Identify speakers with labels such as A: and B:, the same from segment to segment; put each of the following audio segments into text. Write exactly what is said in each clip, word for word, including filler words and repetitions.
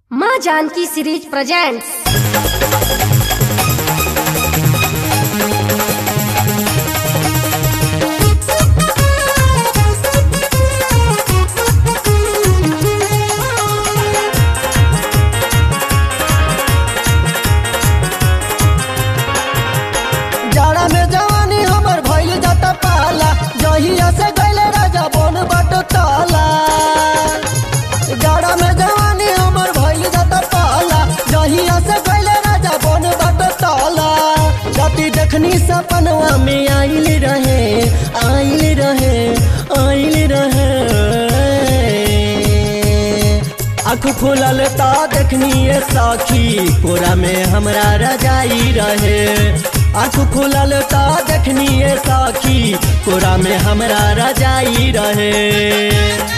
A: माँ Janaki series presents.
B: जाड़ा में जवानी हमर भइल जाता पाला, जहिया से गइले राजा बन बट ताला। जाड़ा में जवानी हमर भइल जाता पाला, जहिया से गइले राजा बन बट ताला। राती देखनी सपनवा में आइल रहे आइल रहे आइल रहे आँख खोलल ता देखनी ये साखी, कोरा में हमरा रजाई रहे। आँख खोलल ता देखनी ये साखी, कोरा में हमरा रजाई रहे।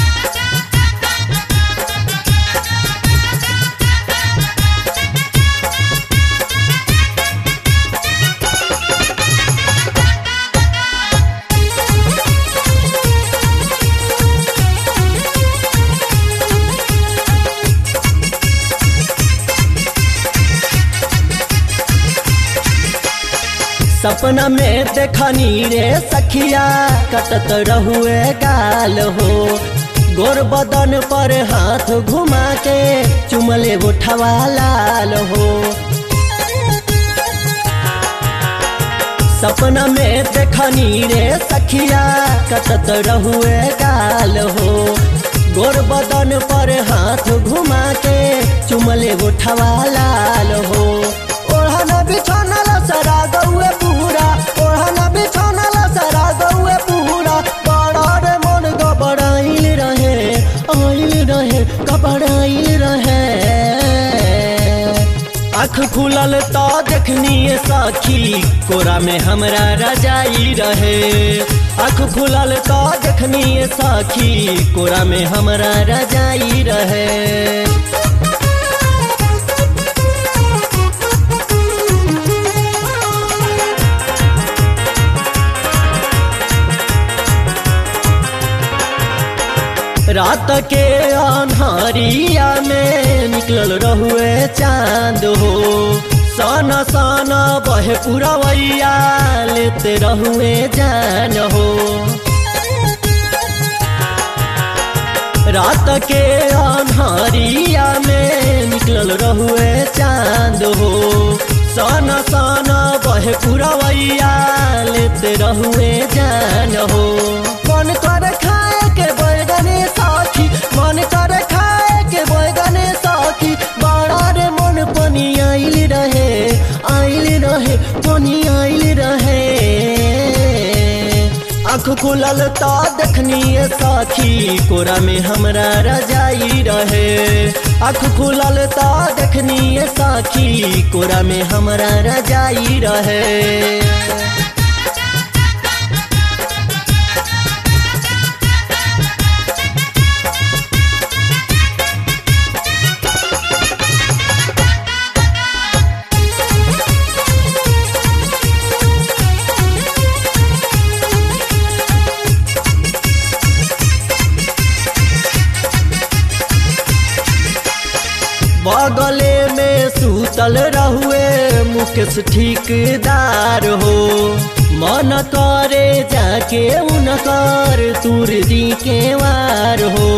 B: सपना में देखनी रे सखिया, कटत रहुए गाल हो। गोर बदन पर हाथ घुमा के चुमले उठवा लाल हो। सपना में देखनी रे सखिया, कटत रहुए गाल हो। गोर बदन पर हाथ घुमा के चुमले उठवा लाल हो। ओढ़ना बिछौना सरा गौए पूरा, ओढ़ना बिछौना सरा गौए पूरा। बड़ा रे मन घबराइल रहे आइल रहे घबराइल रहे। आँख खुलल तो देखनी साखी, कोरा में हमरा रजाई रहे। आँख खुलल तो देखनी साखी, कोरा में हमरा रजाई रहे। रात के अन्हारिया में निकलल रहुए चांद हो। साना साना बहे पुरवैया, लेते रहुए जान हो। रात के अन्हारिया में निकलल रहुए चांद हो। साना साना बहे पुरवैया, लेते रहुए जान हो। मन कर खाए के बैगने साखी, मन कर खाए के बैगने साखी। बड़ा रे मन पनी आइल रहे आइल रहे पनी आइल रहे। आँख खुलल ता देखनी साखी, कोरा में हमरा रजाई रहे। आँख खुलल ता देखनी साखी, कोरा में हमरा रजाई रहे। बगले में सूतल रहुए मुकेश ठेकेदार हो। मन करे जाके उनकर तुर दी के वार हो।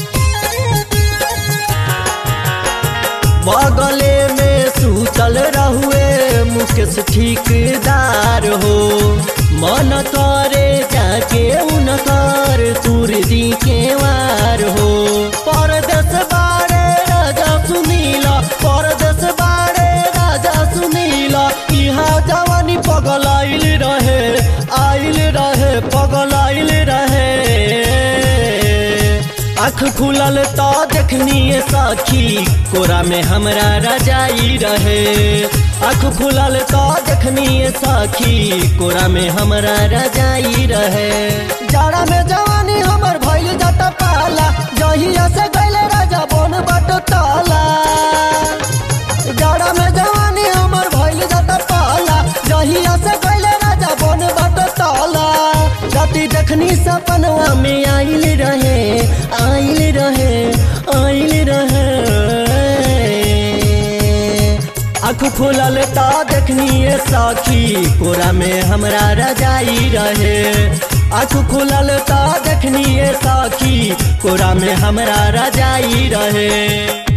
B: बगले में सूतल रहुए मुकेश ठेकेदार हो। मन करे जाके उनकर तुर दी के वार हो। परदेश बारे राजा सुनीला, परदेश बारे राजा सुनीला। यहाँ जवानी पगलाइल रहे आइल रहे पगलाइल रहे। आँख खुलल तो देखनी साखी, कोरा में हमरा रजाई रहे। आँख खुलल तो देखनी साखी, कोरा में हमरा रजाई रहे। जाड़ा में जवानी हमर भइल जाता पाला, जहिया से गइले राजा बन बट ताला। जाड़ा में जवानी हमर भइल जाता पाला, जहिया से गइले राजा बन बट ताला। राती देखनी सपनवा में आइल रहे आइल रहे आइल रहे। आँख खुलल ता देखनिए सखी कोरा में हमरा रजाई रहे। आँख खुलल ता देखनिए सखी कोरा में हमरा रजाई रहे।